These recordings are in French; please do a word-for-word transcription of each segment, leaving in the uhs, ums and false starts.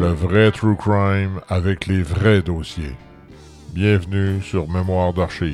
Le vrai True Crime avec les vrais dossiers. Bienvenue sur Mémoire d'Archives.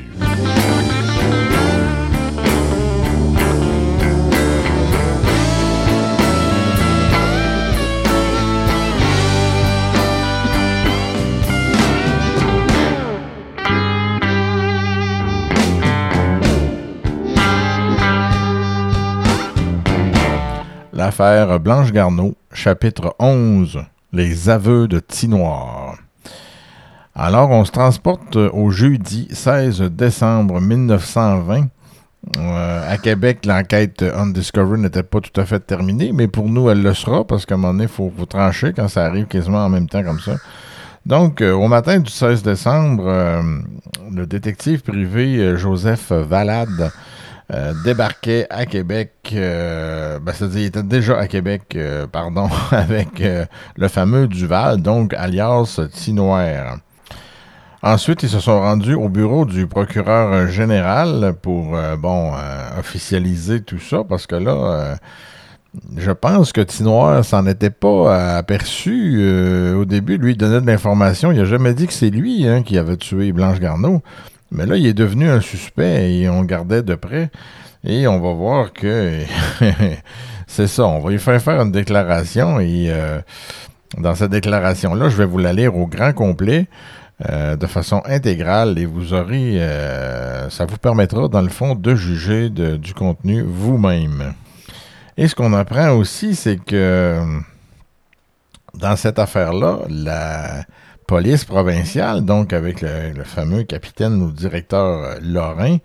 L'affaire Blanche Garneau, chapitre onze, les aveux de Tinoir. Alors, on se transporte au jeudi seize décembre mille neuf cent vingt. Euh, à Québec, l'enquête Undiscovered n'était pas tout à fait terminée, mais pour nous, elle le sera, parce qu'à un moment donné, il faut, faut trancher quand ça arrive quasiment en même temps comme ça. Donc, euh, au matin du seize décembre, euh, le détective privé euh, Joseph Valade Euh, débarquait à Québec, euh, ben, c'est-à-dire il était déjà à Québec, euh, pardon, avec euh, le fameux Duval, donc alias Tinoir. Ensuite, ils se sont rendus au bureau du procureur général pour, euh, bon, euh, officialiser tout ça, parce que là, euh, je pense que Tinoir s'en était pas aperçu. Euh, au début, lui, il donnait de l'information. Il n'a jamais dit que c'est lui hein, qui avait tué Blanche Garneau. Mais là, il est devenu un suspect et on le gardait de près. Et on va voir que c'est ça. On va lui faire faire une déclaration. Et euh, dans cette déclaration-là, je vais vous la lire au grand complet, euh, de façon intégrale. Et vous aurez... Euh, ça vous permettra, dans le fond, de juger de, du contenu vous-même. Et ce qu'on apprend aussi, c'est que dans cette affaire-là, la police provinciale, donc avec le, le fameux capitaine ou directeur Lorrain,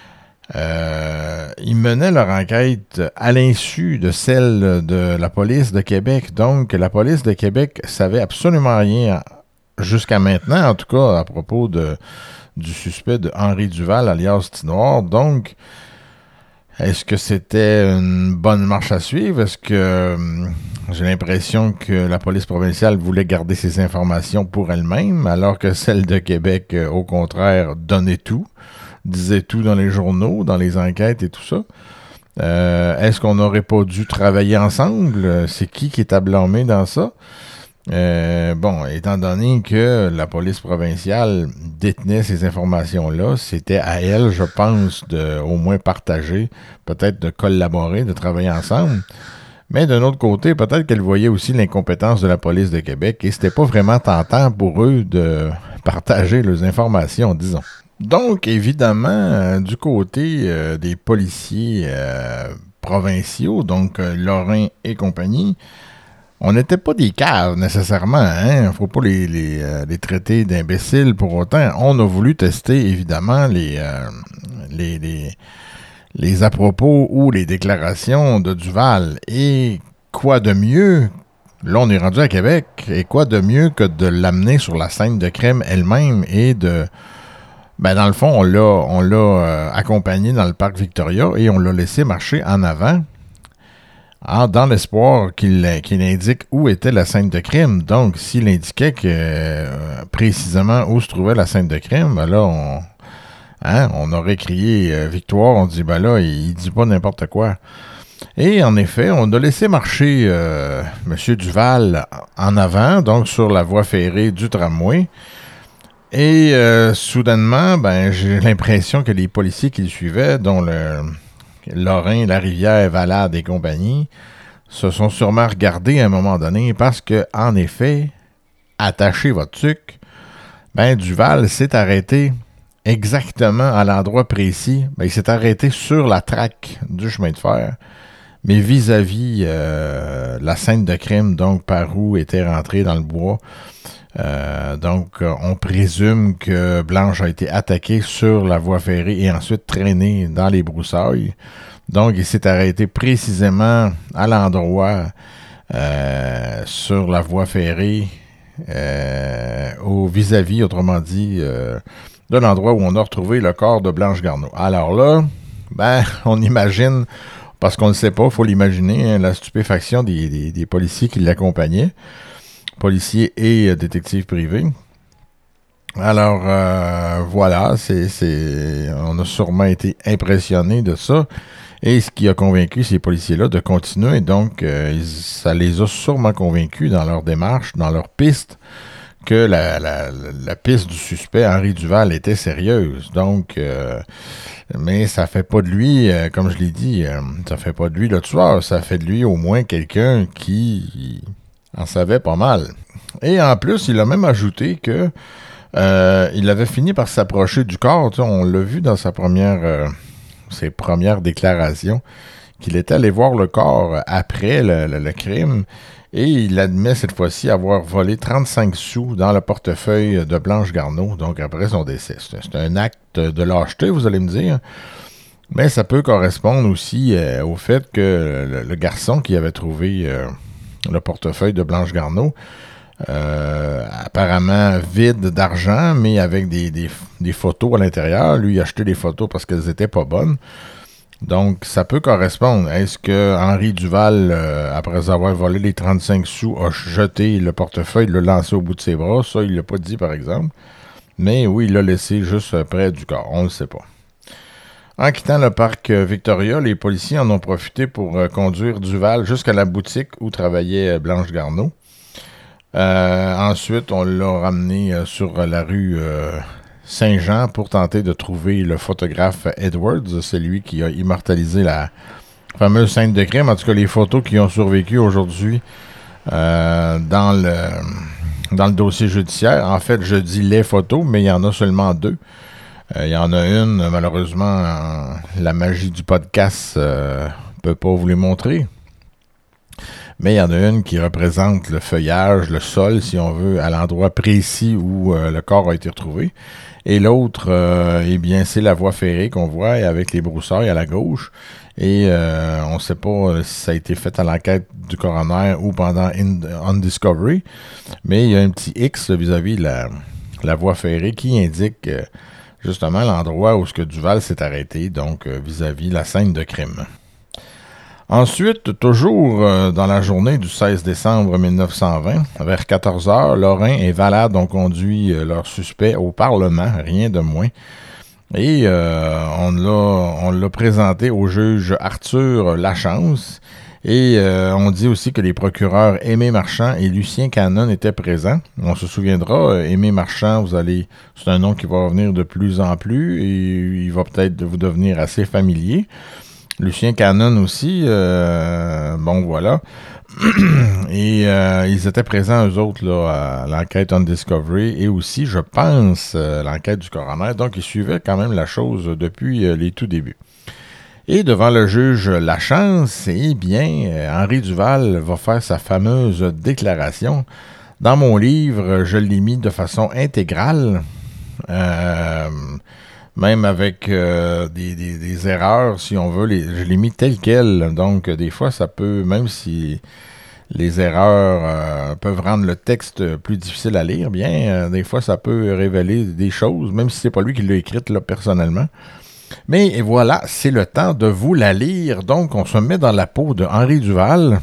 euh, ils menaient leur enquête à l'insu de celle de la police de Québec. Donc, la police de Québec savait absolument rien, jusqu'à maintenant, en tout cas, à propos de, du suspect de Henri Duval, alias Tinoir. Donc, est-ce que c'était une bonne marche à suivre? Est-ce que euh, j'ai l'impression que la police provinciale voulait garder ses informations pour elle-même, alors que celle de Québec, euh, au contraire, donnait tout, disait tout dans les journaux, dans les enquêtes et tout ça? Euh, est-ce qu'on n'aurait pas dû travailler ensemble? C'est qui qui est à blâmer dans ça? Euh, bon, étant donné que la police provinciale détenait ces informations-là, c'était à elle, je pense, de au moins partager, peut-être de collaborer, de travailler ensemble. Mais d'un autre côté, peut-être qu'elle voyait aussi l'incompétence de la police de Québec et c'était pas vraiment tentant pour eux de partager leurs informations, disons. Donc, évidemment, euh, du côté euh, des policiers euh, provinciaux, donc euh, Lorrain et compagnie, on n'était pas des caves, nécessairement. Il ne faut pas les, les, euh, les traiter d'imbéciles pour autant. On a voulu tester, évidemment, les, euh, les, les, les à-propos ou les déclarations de Duval. Et quoi de mieux, là, on est rendu à Québec, et quoi de mieux que de l'amener sur la scène de crime elle-même et de... Ben, dans le fond, on l'a, on l'a euh, accompagné dans le parc Victoria et on l'a laissé marcher en avant. Ah, dans l'espoir qu'il, qu'il indique où était la scène de crime. Donc, s'il indiquait que euh, précisément où se trouvait la scène de crime, ben là, on, hein, on aurait crié euh, victoire. On dit, ben là, il, il dit pas n'importe quoi. Et en effet, on a laissé marcher euh, M. Duval en avant, donc sur la voie ferrée du tramway. Et euh, soudainement, ben, j'ai l'impression que les policiers qui le suivaient, dont le... Lorrain, Larivière, Valade et compagnie, se sont sûrement regardés à un moment donné parce que, en effet, attachez votre tuque, ben, Duval s'est arrêté exactement à l'endroit précis. Ben, il s'est arrêté sur la traque du chemin de fer, mais vis-à-vis euh, la scène de crime, donc par où était rentré dans le bois. Euh, donc, on présume que Blanche a été attaquée sur la voie ferrée et ensuite traînée dans les broussailles. Donc, il s'est arrêté précisément à l'endroit euh, sur la voie ferrée euh, au vis-à-vis, autrement dit, euh, de l'endroit où on a retrouvé le corps de Blanche Garneau. Alors là, ben, on imagine, parce qu'on ne le sait pas, il faut l'imaginer, hein, la stupéfaction des, des, des policiers qui l'accompagnaient. Policiers et euh, détectives privés. Alors, euh, voilà, c'est, c'est, on a sûrement été impressionnés de ça. Et ce qui a convaincu ces policiers-là de continuer, donc, euh, ils, ça les a sûrement convaincus dans leur démarche, dans leur piste, que la, la, la piste du suspect, Henri Duval, était sérieuse. Donc, euh, mais ça fait pas de lui, euh, comme je l'ai dit, euh, ça fait pas de lui le tueur, ça fait de lui au moins quelqu'un qui en savait pas mal. Et en plus, il a même ajouté que euh, il avait fini par s'approcher du corps. Tu sais, on l'a vu dans sa première, euh, ses premières déclarations, qu'il était allé voir le corps après le, le, le crime. Et il admet cette fois-ci avoir volé trente-cinq sous dans le portefeuille de Blanche Garneau, donc après son décès. C'est un acte de lâcheté, vous allez me dire. Mais ça peut correspondre aussi euh, au fait que le, le garçon qui avait trouvé euh, le portefeuille de Blanche Garneau, euh, apparemment vide d'argent, mais avec des, des, des photos à l'intérieur. Lui, il a acheté des photos parce qu'elles étaient pas bonnes. Donc, ça peut correspondre. Est-ce que Henri Duval, euh, après avoir volé les trente-cinq sous, a jeté le portefeuille, l'a lancé au bout de ses bras? Ça, il l'a pas dit, par exemple. Mais oui, il l'a laissé juste près du corps. On ne le sait pas. En quittant le parc Victoria, les policiers en ont profité pour euh, conduire Duval jusqu'à la boutique où travaillait Blanche Garneau. Euh, ensuite, on l'a ramené euh, sur la rue euh, Saint-Jean pour tenter de trouver le photographe Edwards. C'est lui qui a immortalisé la fameuse scène de crime. En tout cas, les photos qui ont survécu aujourd'hui euh, dans le dans le dossier judiciaire. En fait, je dis les photos, mais il y en a seulement deux. Euh, il y en a une, malheureusement, euh, la magie du podcast ne euh, peut pas vous les montrer. Mais il y en a une qui représente le feuillage, le sol, si on veut, à l'endroit précis où euh, le corps a été retrouvé. Et l'autre, euh, eh bien, c'est la voie ferrée qu'on voit avec les broussailles à la gauche. Et euh, on ne sait pas si ça a été fait à l'enquête du coroner ou pendant Undiscovery. Mais il y a un petit X vis-à-vis de la, la voie ferrée qui indique euh, justement l'endroit où ce que Duval s'est arrêté, donc euh, vis-à-vis la scène de crime. Ensuite, toujours euh, dans la journée du seize décembre mille neuf cent vingt, vers quatorze heures, Lorrain et Valade ont conduit euh, leur suspect au Parlement, rien de moins. Et euh, on l'a on l'a présenté au juge Arthur Lachance. Et euh, on dit aussi que les procureurs Aimé Marchand et Lucien Canon étaient présents. On se souviendra, Aimé Marchand, vous allez, c'est un nom qui va revenir de plus en plus et il va peut-être vous devenir assez familier. Lucien Canon aussi, euh, bon voilà. Et euh, ils étaient présents, eux autres, là, à l'enquête Undiscovery et aussi, je pense, euh, l'enquête du coroner. Donc, ils suivaient quand même la chose depuis euh, les tout débuts. Et devant le juge Lachance, eh bien, euh, Henri Duval va faire sa fameuse déclaration. Dans mon livre, je l'ai mis de façon intégrale. Euh... Même avec euh, des, des, des erreurs, si on veut, les, je l'ai mis tel quel. Donc, des fois, ça peut, même si les erreurs euh, peuvent rendre le texte plus difficile à lire, bien, euh, des fois, ça peut révéler des choses, même si c'est pas lui qui l'a écrite, là, personnellement. Mais et voilà, c'est le temps de vous la lire. Donc, on se met dans la peau de Henri Duval.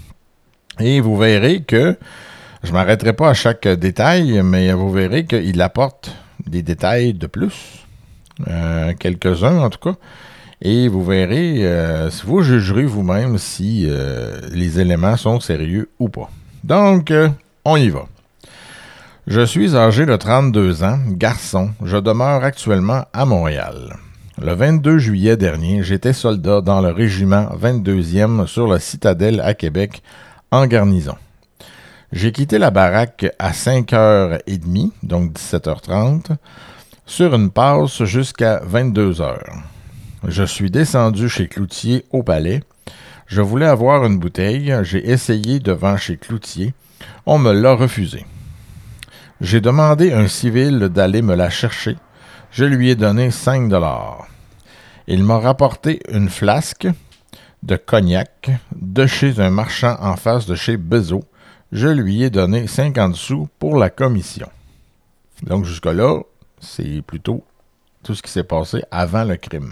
Et vous verrez que, je m'arrêterai pas à chaque détail, mais vous verrez qu'il apporte des détails de plus. Euh, quelques-uns en tout cas, et vous verrez, euh, vous jugerez vous-même si euh, les éléments sont sérieux ou pas. Donc, euh, on y va. Je suis âgé de trente-deux ans, garçon, je demeure actuellement à Montréal. Le vingt-deux juillet dernier, j'étais soldat dans le régiment vingt-deuxième sur la citadelle à Québec, en garnison. J'ai quitté la baraque à cinq heures trente, donc dix-sept heures trente, sur une passe jusqu'à vingt-deux heures. Je suis descendu chez Cloutier au Palais. Je voulais avoir une bouteille. J'ai essayé devant chez Cloutier. On me l'a refusé. J'ai demandé à un civil d'aller me la chercher. Je lui ai donné cinq dollars. Il m'a rapporté une flasque de cognac de chez un marchand en face de chez Bezo. Je lui ai donné cinquante sous pour la commission. Donc jusque-là, c'est plutôt tout ce qui s'est passé avant le crime.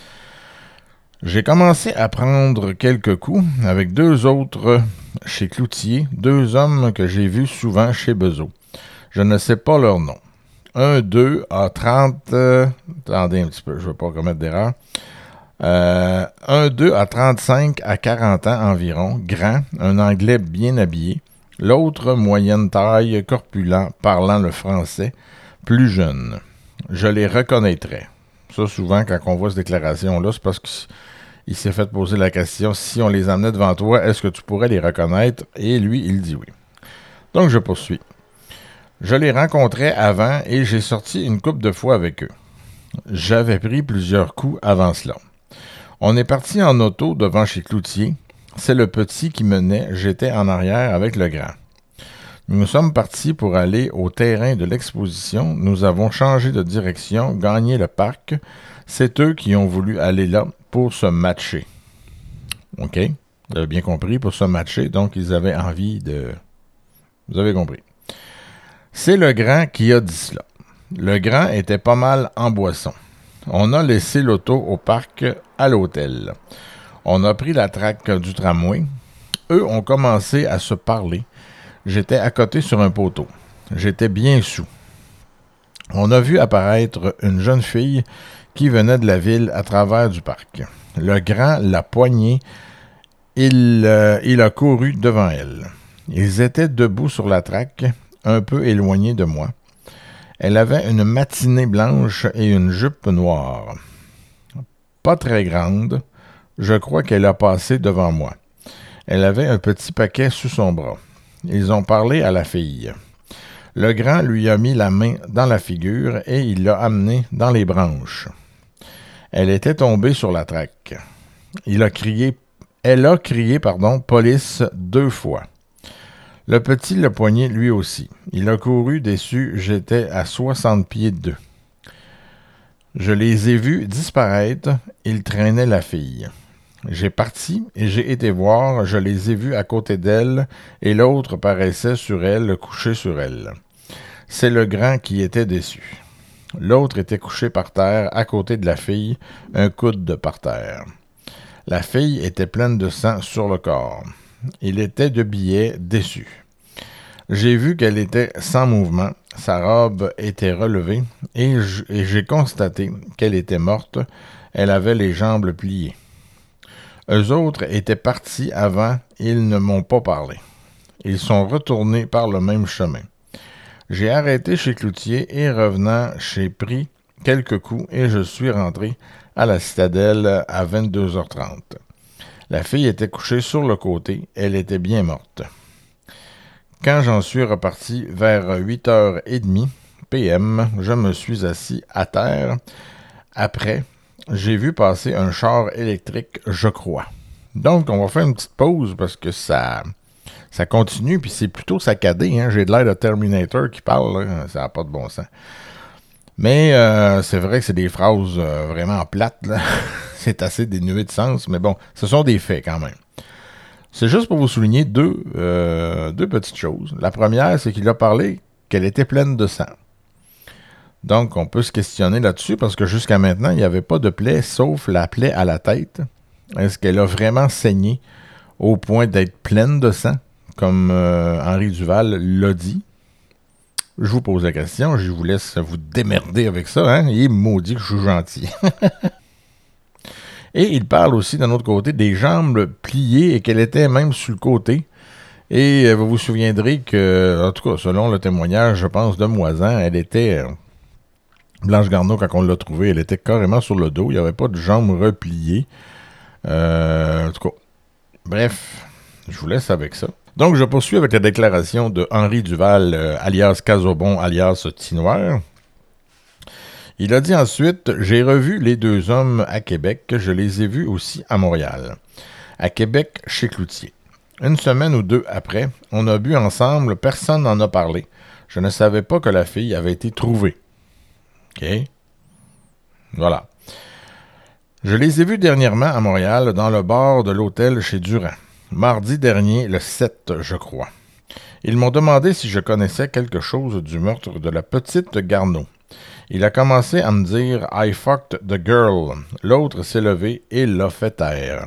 J'ai commencé à prendre quelques coups avec deux autres chez Cloutier, deux hommes que j'ai vus souvent chez Bezo. Je ne sais pas leur nom. un deux à trente... Euh, attendez un petit peu, je ne veux pas commettre d'erreur. Euh, un deux à trente-cinq à quarante ans environ, grand, un Anglais bien habillé. L'autre, moyenne taille, corpulent, parlant le français, plus jeune. Je les reconnaîtrais. Ça, souvent, quand on voit cette déclaration-là, c'est parce qu'il s'est fait poser la question, si on les amenait devant toi, est-ce que tu pourrais les reconnaître? Et lui, il dit oui. Donc, je poursuis. Je les rencontrais avant et j'ai sorti une couple de fois avec eux. J'avais pris plusieurs coups avant cela. On est parti en auto devant chez Cloutier. C'est le petit qui menait, j'étais en arrière avec le grand. Nous sommes partis pour aller au terrain de l'exposition. Nous avons changé de direction, gagné le parc. C'est eux qui ont voulu aller là pour se matcher. OK? Vous avez bien compris, pour se matcher. Donc, ils avaient envie de... Vous avez compris. C'est le grand qui a dit cela. Le grand était pas mal en boisson. On a laissé l'auto au parc à l'hôtel. On a pris la traque du tramway. Eux ont commencé à se parler. J'étais à côté sur un poteau. J'étais bien saoul. On a vu apparaître une jeune fille qui venait de la ville à travers du parc. Le grand l'a poignée. Il, euh, il a couru devant elle. Ils étaient debout sur la traque, un peu éloignés de moi. Elle avait une matinée blanche et une jupe noire. Pas très grande. Je crois qu'elle a passé devant moi. Elle avait un petit paquet sous son bras. Ils ont parlé à la fille. Le grand lui a mis la main dans la figure et il l'a amenée dans les branches. Elle était tombée sur la traque. Il a crié, elle a crié, pardon, police deux fois. Le petit l'a poigné lui aussi. Il a couru déçu, j'étais à soixante pieds d'eux. Je les ai vus disparaître, ils traînaient la fille. J'ai parti et j'ai été voir, je les ai vus à côté d'elle et l'autre paraissait sur elle, couché sur elle. C'est le grand qui était déçu. L'autre était couché par terre à côté de la fille, un coude par terre. La fille était pleine de sang sur le corps. Il était de billets, déçu. J'ai vu qu'elle était sans mouvement, sa robe était relevée et j'ai constaté qu'elle était morte, elle avait les jambes pliées. Eux autres étaient partis avant, ils ne m'ont pas parlé. Ils sont retournés par le même chemin. J'ai arrêté chez Cloutier et revenant, j'ai pris quelques coups et je suis rentré à la citadelle à vingt-deux heures trente. La fille était couchée sur le côté, elle était bien morte. Quand j'en suis reparti vers huit heures trente P M, je me suis assis à terre. Après, j'ai vu passer un char électrique, je crois. Donc, on va faire une petite pause parce que ça, ça continue, puis c'est plutôt saccadé. Hein? J'ai de l'air de Terminator qui parle, là. Ça n'a pas de bon sens. Mais euh, c'est vrai que c'est des phrases euh, vraiment plates. Là. C'est assez dénué de sens, mais bon, ce sont des faits quand même. C'est juste pour vous souligner deux, euh, deux petites choses. La première, c'est qu'il a parlé qu'elle était pleine de sang. Donc, on peut se questionner là-dessus parce que jusqu'à maintenant, il n'y avait pas de plaie, sauf la plaie à la tête. Est-ce qu'elle a vraiment saigné au point d'être pleine de sang, comme euh, Henri Duval l'a dit? Je vous pose la question, je vous laisse vous démerder avec ça, hein? Il est maudit que je suis gentil. Et il parle aussi, d'un autre côté, des jambes pliées et qu'elle était même sur le côté. Et vous vous souviendrez que, en tout cas, selon le témoignage, je pense, de Moisan, elle était... Euh, Blanche Garneau, quand on l'a trouvée, elle était carrément sur le dos. Il n'y avait pas de jambes repliées. Euh, en tout cas, bref, je vous laisse avec ça. Donc, je poursuis avec la déclaration de Henri Duval, euh, alias Casaubon, alias Tinoir. Il a dit ensuite « J'ai revu les deux hommes à Québec, je les ai vus aussi à Montréal. À Québec, chez Cloutier. Une semaine ou deux après, on a bu ensemble, personne n'en a parlé. Je ne savais pas que la fille avait été trouvée. » OK. Voilà. Je les ai vus dernièrement à Montréal, dans le bar de l'hôtel chez Durand. Mardi dernier, le sept, je crois. Ils m'ont demandé si je connaissais quelque chose du meurtre de la petite Garneau. Il a commencé à me dire « I fucked the girl ». L'autre s'est levé et l'a fait taire.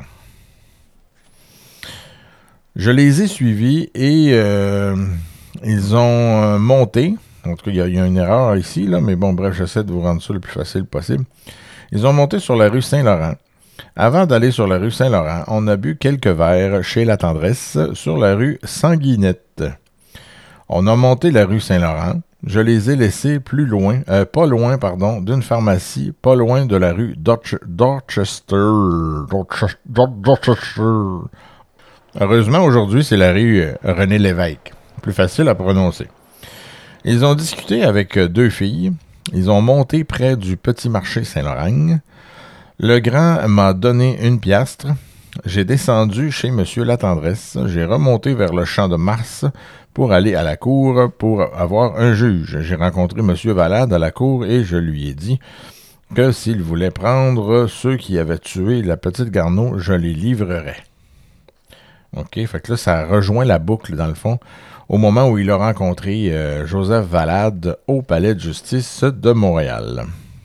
Je les ai suivis et euh, ils ont euh, monté, En tout cas, il y, y a une erreur ici, là, mais bon, bref, j'essaie de vous rendre ça le plus facile possible. Ils ont monté sur la rue Saint-Laurent. Avant d'aller sur la rue Saint-Laurent, on a bu quelques verres chez La Tendresse sur la rue Sanguinette. On a monté la rue Saint-Laurent. Je les ai laissés plus loin, euh, pas loin, pardon, d'une pharmacie, pas loin de la rue Dorch- Dorchester. Dorchester. Dorchester. Heureusement, aujourd'hui, c'est la rue René Lévesque. Plus facile à prononcer. Ils ont discuté avec deux filles. Ils ont monté près du petit marché Saint-Laurent. Le grand m'a donné une piastre. J'ai descendu chez M. Latendresse. J'ai remonté vers le champ de Mars pour aller à la cour pour avoir un juge. J'ai rencontré M. Valade à la cour et je lui ai dit que s'il voulait prendre ceux qui avaient tué la petite Garneau, je les livrerais. OK, fait que là, ça rejoint la boucle, dans le fond, au moment où il a rencontré euh, Joseph Valade au Palais de justice de Montréal.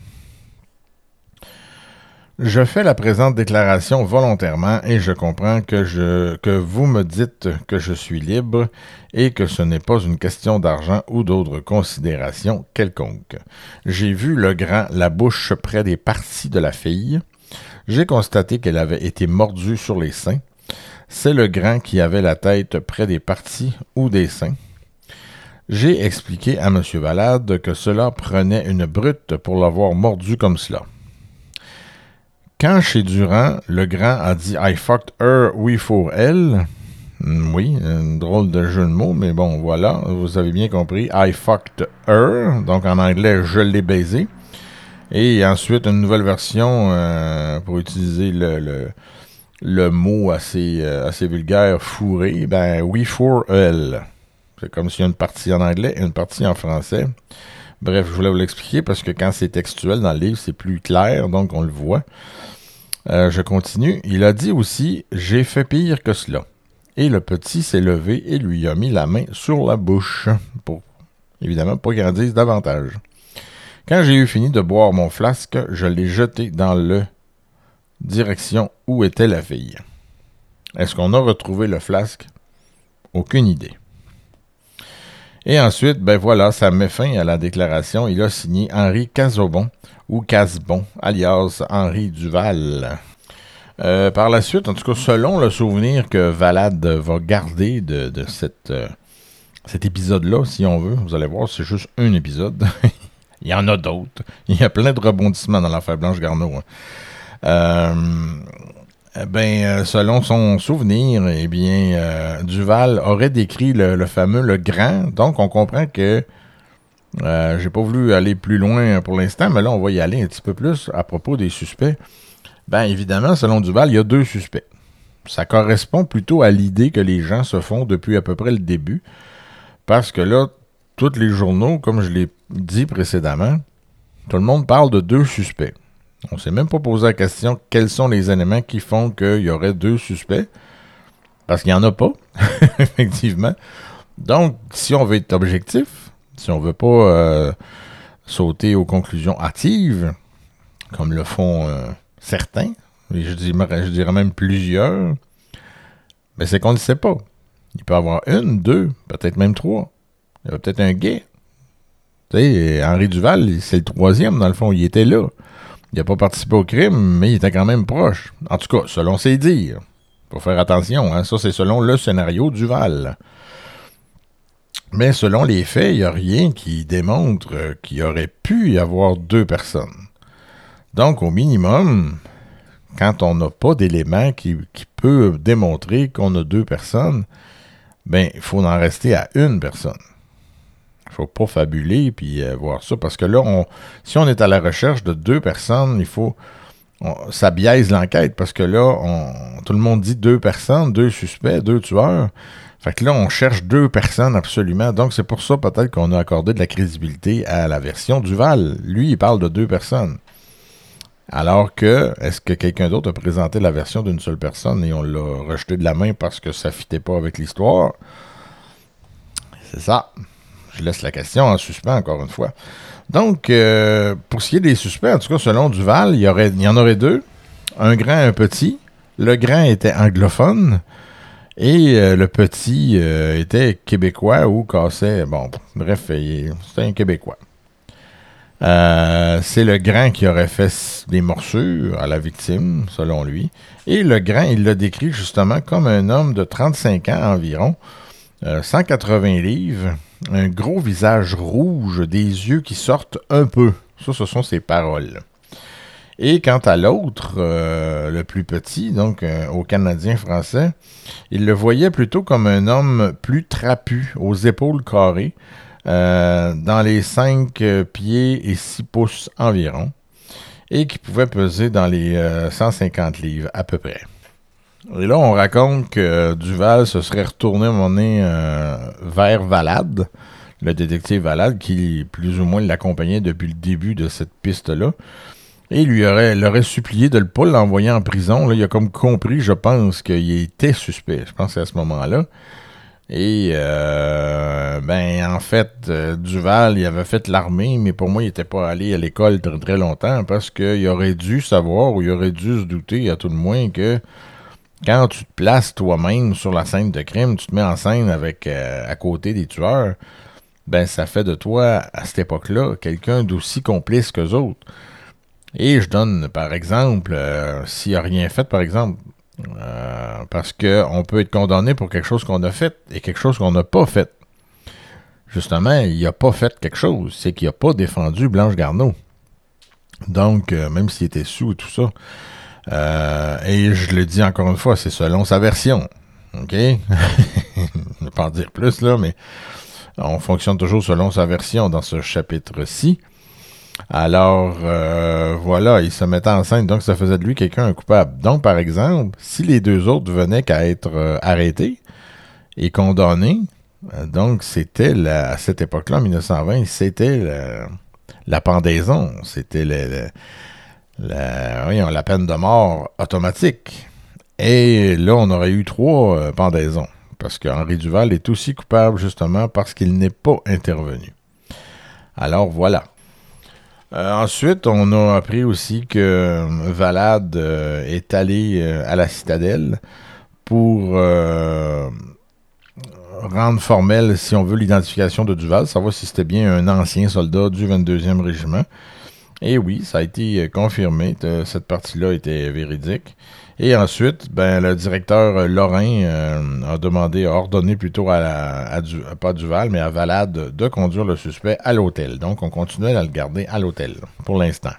Je fais la présente déclaration volontairement et je comprends que, je, que vous me dites que je suis libre et que ce n'est pas une question d'argent ou d'autres considérations quelconques. J'ai vu le grand la bouche près des parties de la fille. J'ai constaté qu'elle avait été mordue sur les seins. C'est le grand qui avait la tête près des parties ou des seins. J'ai expliqué à M. Valade que cela prenait une brute pour l'avoir mordu comme cela. Quand chez Durand, le grand a dit « I fucked her, oui, for elle », oui, un drôle de jeu de mots, mais bon, voilà, vous avez bien compris, « I fucked her », donc en anglais « je l'ai baisé », et ensuite une nouvelle version euh, pour utiliser le... le Le mot assez, euh, assez vulgaire, fourré, ben oui, for elle. C'est comme s'il y a une partie en anglais et une partie en français. Bref, je voulais vous l'expliquer parce que quand c'est textuel dans le livre, c'est plus clair, donc on le voit. Euh, je continue. Il a dit aussi « J'ai fait pire que cela ». Et le petit s'est levé et lui a mis la main sur la bouche, pour évidemment pas qu'il en dise davantage. Quand j'ai eu fini de boire mon flasque, je l'ai jeté dans le direction où était la fille. Est-ce qu'on a retrouvé le flasque? Aucune idée. Et ensuite, ben voilà, ça met fin à la déclaration. Il a signé Henri Casaubon, ou Casbon, alias Henri Duval. Euh, par la suite, en tout cas, selon le souvenir que Valade va garder de, de cette, euh, cet épisode-là, si on veut, vous allez voir, c'est juste un épisode. Il y en a d'autres. Il y a plein de rebondissements dans l'affaire Blanche Garneau, hein. Euh, ben, selon son souvenir, eh bien, euh, Duval aurait décrit le, le fameux le grand. Donc, on comprend que euh, j'ai pas voulu aller plus loin pour l'instant, mais là, on va y aller un petit peu plus à propos des suspects. Ben, évidemment, selon Duval, il y a deux suspects. Ça correspond plutôt à l'idée que les gens se font depuis à peu près le début, parce que là, tous les journaux, comme je l'ai dit précédemment, tout le monde parle de deux suspects. On ne s'est même pas posé la question quels sont les éléments qui font qu'il y aurait deux suspects. Parce qu'il n'y en a pas, effectivement. Donc, si on veut être objectif, si on ne veut pas euh, sauter aux conclusions hâtives, comme le font euh, certains, et je dirais, je dirais même plusieurs, mais c'est qu'on ne le sait pas. Il peut y avoir une, deux, peut-être même trois. Il y a peut-être un gay. Tu sais, Henri Duval, c'est le troisième, dans le fond, il était là. Il n'a pas participé au crime, mais il était quand même proche. En tout cas, selon ses dires. Faut faire attention, hein? Ça, c'est selon le scénario Duval. Mais selon les faits, il n'y a rien qui démontre qu'il y aurait pu y avoir deux personnes. Donc, au minimum, quand on n'a pas d'éléments qui, qui peut démontrer qu'on a deux personnes, ben, il faut en rester à une personne. Il ne faut pas fabuler puis euh, voir ça, parce que là, on, si on est à la recherche de deux personnes, il faut... On, ça biaise l'enquête, parce que là, on, tout le monde dit deux personnes, deux suspects, deux tueurs. Fait que là, on cherche deux personnes absolument. Donc, c'est pour ça peut-être qu'on a accordé de la crédibilité à la version Duval. Lui, il parle de deux personnes. Alors que, est-ce que quelqu'un d'autre a présenté la version d'une seule personne et on l'a rejeté de la main parce que ça ne fitait pas avec l'histoire? C'est ça. Je laisse la question en suspens, encore une fois. Donc, euh, pour ce qui est des suspects, en tout cas, selon Duval, il y, aurait, il y en aurait deux. Un grand et un petit. Le grand était anglophone. Et euh, le petit euh, était québécois ou cassait... Bon, bref, c'était un Québécois. Euh, c'est le grand qui aurait fait des morsures à la victime, selon lui. Et le grand, il l'a décrit justement comme un homme de trente-cinq ans environ, euh, cent quatre-vingts livres, un gros visage rouge, des yeux qui sortent un peu. Ça, ce sont ses paroles. Et quant à l'autre, euh, le plus petit, donc euh, au Canadien français, il le voyait plutôt comme un homme plus trapu, aux épaules carrées, euh, dans les cinq euh, pieds et six pouces environ, et qui pouvait peser dans les euh, cent cinquante livres à peu près. Et là, on raconte que Duval se serait retourné à un moment donné euh, vers Valade, le détective Valade, qui plus ou moins l'accompagnait depuis le début de cette piste-là. Et il lui aurait, l'aurait supplié de ne pas l'envoyer en prison. Là, il a comme compris, je pense, qu'il était suspect. Je pense que c'est à ce moment-là. Et, euh, ben, en fait, euh, Duval, il avait fait l'armée, mais pour moi, il n'était pas allé à l'école très, très longtemps parce qu'il aurait dû savoir ou il aurait dû se douter, à tout le moins, que quand tu te places toi-même sur la scène de crime, tu te mets en scène avec euh, à côté des tueurs, ben, ça fait de toi, à cette époque-là, quelqu'un d'aussi complice qu'eux autres. Et je donne, par exemple, euh, s'il n'a rien fait, par exemple, euh, parce qu'on peut être condamné pour quelque chose qu'on a fait et quelque chose qu'on n'a pas fait. Justement, il n'a pas fait quelque chose, c'est qu'il n'a pas défendu Blanche Garneau. Donc, euh, même s'il était sous et tout ça, euh, et je le dis encore une fois, c'est selon sa version. OK? Je ne vais pas en dire plus, là, mais on fonctionne toujours selon sa version dans ce chapitre-ci. Alors, euh, voilà, il se mettait en scène, donc ça faisait de lui quelqu'un un coupable. Donc, par exemple, si les deux autres venaient qu'à être euh, arrêtés et condamnés, euh, donc c'était, la, à cette époque-là, en dix-neuf cent vingt, c'était la, la pendaison, c'était le, le, la, voyons, la peine de mort automatique. Et là, on aurait eu trois euh, pendaisons, parce qu'Henri Duval est aussi coupable, justement, parce qu'il n'est pas intervenu. Alors, voilà. Euh, ensuite, on a appris aussi que Valade euh, est allé euh, à la citadelle pour euh, rendre formelle, si on veut, l'identification de Duval, savoir si c'était bien un ancien soldat du vingt-deuxième régiment. Et oui, ça a été confirmé, euh, cette partie-là était véridique. Et ensuite, ben, le directeur Lorrain euh, a demandé, a ordonné plutôt à, la, à du, pas à Duval, mais à Valade de conduire le suspect à l'hôtel. Donc, on continuait à le garder à l'hôtel pour l'instant.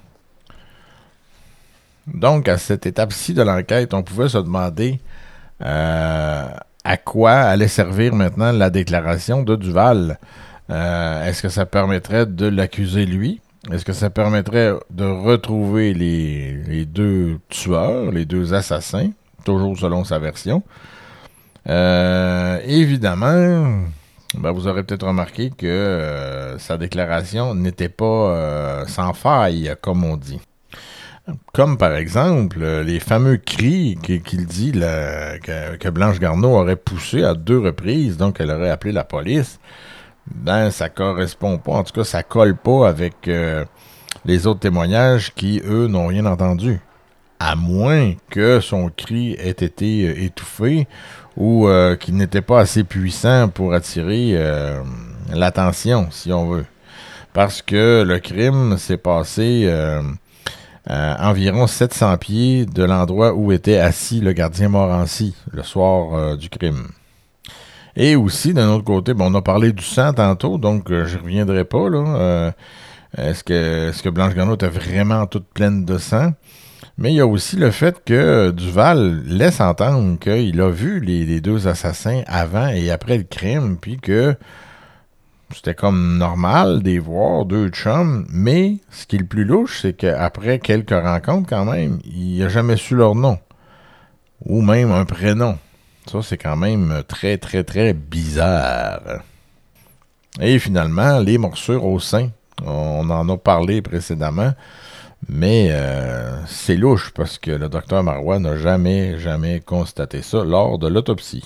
Donc, à cette étape-ci de l'enquête, on pouvait se demander euh, à quoi allait servir maintenant la déclaration de Duval. Euh, est-ce que ça permettrait de l'accuser lui? Est-ce que ça permettrait de retrouver les, les deux tueurs, les deux assassins, toujours selon sa version? Euh, évidemment, ben vous aurez peut-être remarqué que euh, sa déclaration n'était pas euh, sans faille, comme on dit. Comme par exemple, les fameux cris qu'il dit là, que, que Blanche Garneau aurait poussé à deux reprises, donc elle aurait appelé la police. Ben, ça correspond pas, en tout cas, ça colle pas avec euh, les autres témoignages qui, eux, n'ont rien entendu. À moins que son cri ait été euh, étouffé ou euh, qu'il n'était pas assez puissant pour attirer euh, l'attention, si on veut. Parce que le crime s'est passé euh, à environ sept cents pieds de l'endroit où était assis le gardien Morancy le soir euh, du crime. Et aussi, d'un autre côté, bon, on a parlé du sang tantôt, donc euh, je ne reviendrai pas. Là. Euh, est-ce que, est-ce que Blanche Garneau était vraiment toute pleine de sang? Mais il y a aussi le fait que Duval laisse entendre qu'il a vu les, les deux assassins avant et après le crime, puis que c'était comme normal de les voir, deux chums. Mais ce qui est le plus louche, c'est qu'après quelques rencontres quand même, il n'a jamais su leur nom. Ou même un prénom. Ça, c'est quand même très, très, très bizarre. Et finalement, les morsures au sein. On en a parlé précédemment, mais euh, c'est louche parce que le docteur Marois n'a jamais, jamais constaté ça lors de l'autopsie.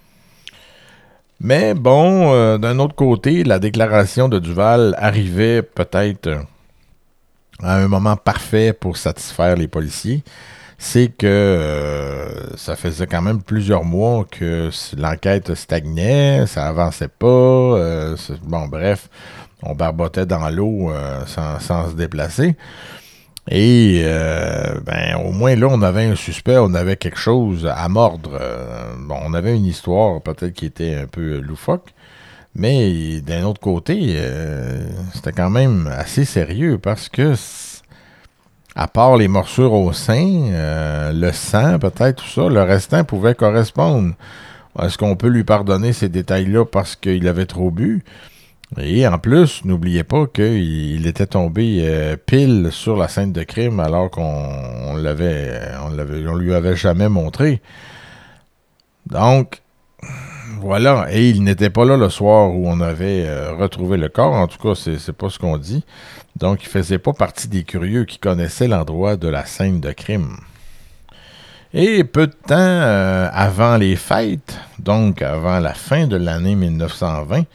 Mais bon, euh, d'un autre côté, la déclaration de Duval arrivait peut-être à un moment parfait pour satisfaire les policiers. c'est que euh, ça faisait quand même plusieurs mois que l'enquête stagnait, ça avançait pas. Euh, bon, bref, on barbotait dans l'eau euh, sans, sans se déplacer. Et euh, ben au moins là, on avait un suspect, on avait quelque chose à mordre. Euh, bon, on avait une histoire peut-être qui était un peu loufoque, mais d'un autre côté, euh, c'était quand même assez sérieux parce que à part les morsures au sein, euh, le sang, peut-être, tout ça, le restant pouvait correspondre. Est-ce qu'on peut lui pardonner ces détails-là parce qu'il avait trop bu? Et en plus, n'oubliez pas qu'il était tombé euh, pile sur la scène de crime alors qu'on on l'avait, on l'avait, on lui avait jamais montré. Donc, voilà. Et il n'était pas là le soir où on avait euh, retrouvé le corps. En tout cas, c'est, c'est pas ce qu'on dit. Donc, il faisait pas partie des curieux qui connaissaient l'endroit de la scène de crime. Et peu de temps euh, avant les fêtes, donc avant la fin de l'année dix-neuf cent vingt,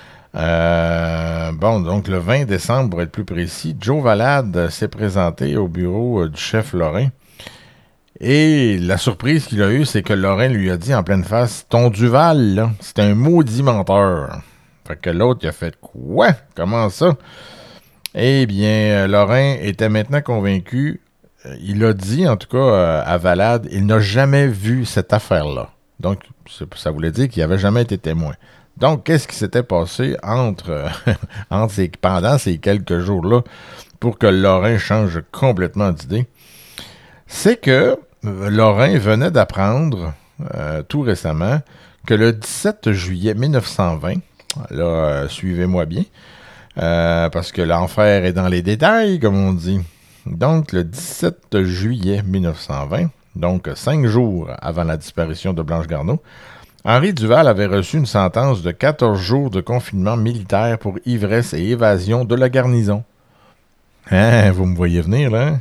euh, bon, donc le vingt décembre, pour être plus précis, Joe Valade s'est présenté au bureau euh, du chef Lorrain. Et la surprise qu'il a eue, c'est que Lorrain lui a dit en pleine face, « Ton Duval, là, c'est un maudit menteur. » Fait que l'autre, il a fait, « Quoi? Comment ça? » Eh bien, Lorrain était maintenant convaincu, il a dit, en tout cas, à Valade, il n'a jamais vu cette affaire-là. Donc, ça voulait dire qu'il n'avait jamais été témoin. Donc, qu'est-ce qui s'était passé entre, entre ces, pendant ces quelques jours-là pour que Lorrain change complètement d'idée? C'est que Lorrain venait d'apprendre, euh, tout récemment, que le dix-sept juillet dix-neuf cent vingt, là, euh, suivez-moi bien, Euh, parce que l'enfer est dans les détails, comme on dit. Donc, le dix-sept juillet dix-neuf cent vingt, donc cinq jours avant la disparition de Blanche Garneau, Henri Duval avait reçu une sentence de quatorze jours de confinement militaire pour ivresse et évasion de la garnison. Hein, vous me voyez venir, là?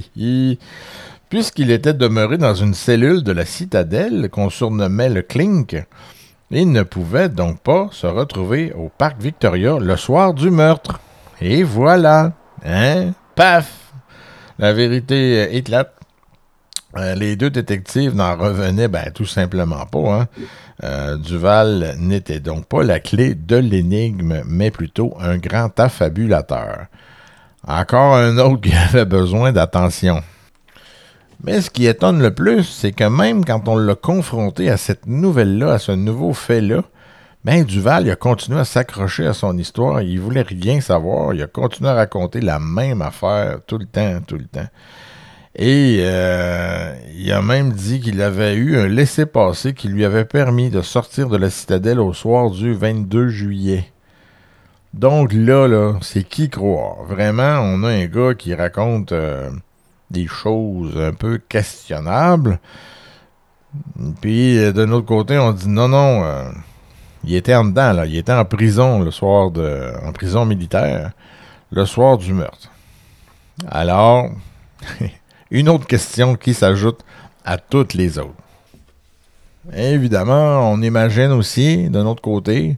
Puisqu'il était demeuré dans une cellule de la citadelle qu'on surnommait le Clink, il ne pouvait donc pas se retrouver au parc Victoria le soir du meurtre. Et voilà, hein, paf, la vérité éclate. Euh, les deux détectives n'en revenaient ben, tout simplement pas. Hein. Euh, Duval n'était donc pas la clé de l'énigme, mais plutôt un grand affabulateur. Encore un autre qui avait besoin d'attention. Mais ce qui étonne le plus, c'est que même quand on l'a confronté à cette nouvelle-là, à ce nouveau fait-là, ben Duval, il a continué à s'accrocher à son histoire, il voulait rien savoir, il a continué à raconter la même affaire tout le temps, tout le temps. Et euh, il a même dit qu'il avait eu un laissez-passer qui lui avait permis de sortir de la citadelle au soir du vingt-deux juillet. Donc là, là, c'est qui croire? Vraiment, on a un gars qui raconte... Euh, des choses un peu questionnables. Puis, euh, d'un autre côté, on dit non, non, euh, il était en dedans, là. Il était en prison le soir de. En prison militaire, le soir du meurtre. Alors, une autre question qui s'ajoute à toutes les autres. Évidemment, on imagine aussi, d'un autre côté,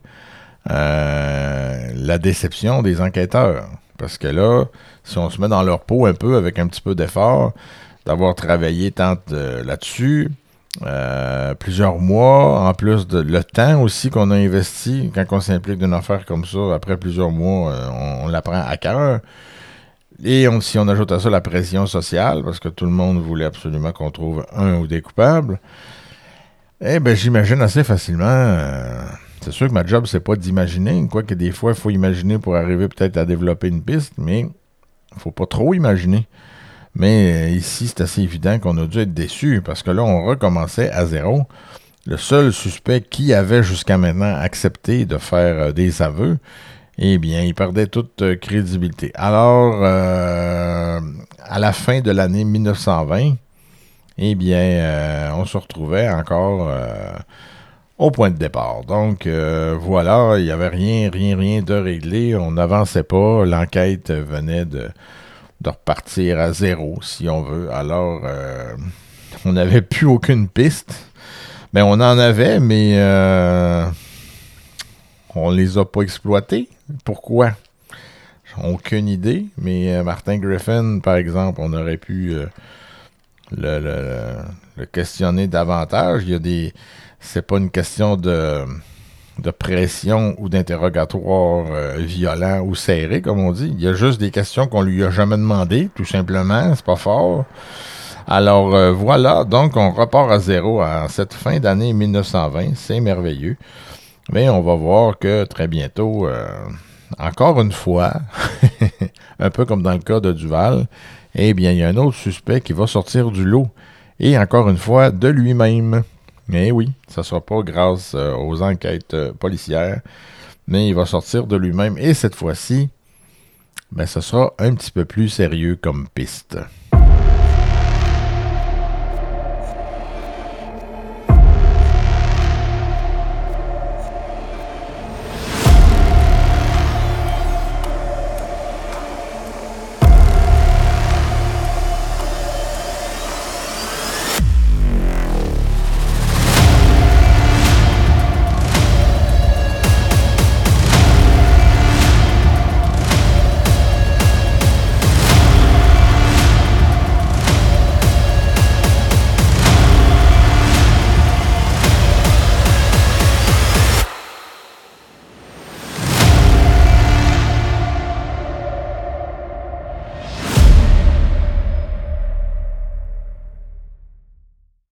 euh, la déception des enquêteurs. Parce que là, si on se met dans leur peau un peu avec un petit peu d'effort, d'avoir travaillé tant euh, là-dessus, euh, plusieurs mois, en plus de le temps aussi qu'on a investi, quand on s'implique d'une affaire comme ça, après plusieurs mois, euh, on, on la prend à cœur. Et on, si on ajoute à ça la pression sociale, parce que tout le monde voulait absolument qu'on trouve un ou des coupables, eh bien, j'imagine assez facilement... Euh, C'est sûr que ma job, c'est pas d'imaginer, quoique des fois, il faut imaginer pour arriver peut-être à développer une piste, mais il faut pas trop imaginer. Mais euh, ici, c'est assez évident qu'on a dû être déçus, parce que là, on recommençait à zéro. Le seul suspect qui avait jusqu'à maintenant accepté de faire euh, des aveux, eh bien, il perdait toute euh, crédibilité. Alors, euh, à la fin de l'année dix-neuf cent vingt, eh bien, euh, on se retrouvait encore... Euh, au point de départ. Donc, euh, voilà, il n'y avait rien, rien, rien de réglé. On n'avançait pas. L'enquête venait de, de repartir à zéro, si on veut. Alors, euh, on n'avait plus aucune piste. Mais on en avait, mais euh, on les a pas exploités. Pourquoi? Aucune idée. Mais euh, Martin Griffin, par exemple, on aurait pu... Euh, le, le, le questionner davantage. Il y a des... C'est pas une question de, de pression ou d'interrogatoire euh, violent ou serré, comme on dit. Il y a juste des questions qu'on lui a jamais demandées, tout simplement. C'est pas fort. Alors euh, voilà, donc on repart à zéro en cette fin d'année mille neuf cent vingt. C'est merveilleux. Mais on va voir que très bientôt, euh, encore une fois, un peu comme dans le cas de Duval, eh bien, il y a un autre suspect qui va sortir du lot. Et encore une fois, de lui-même. Mais oui, ça ne sera pas grâce euh, aux enquêtes euh, policières, mais il va sortir de lui-même. Et cette fois-ci, ben, ce sera un petit peu plus sérieux comme piste.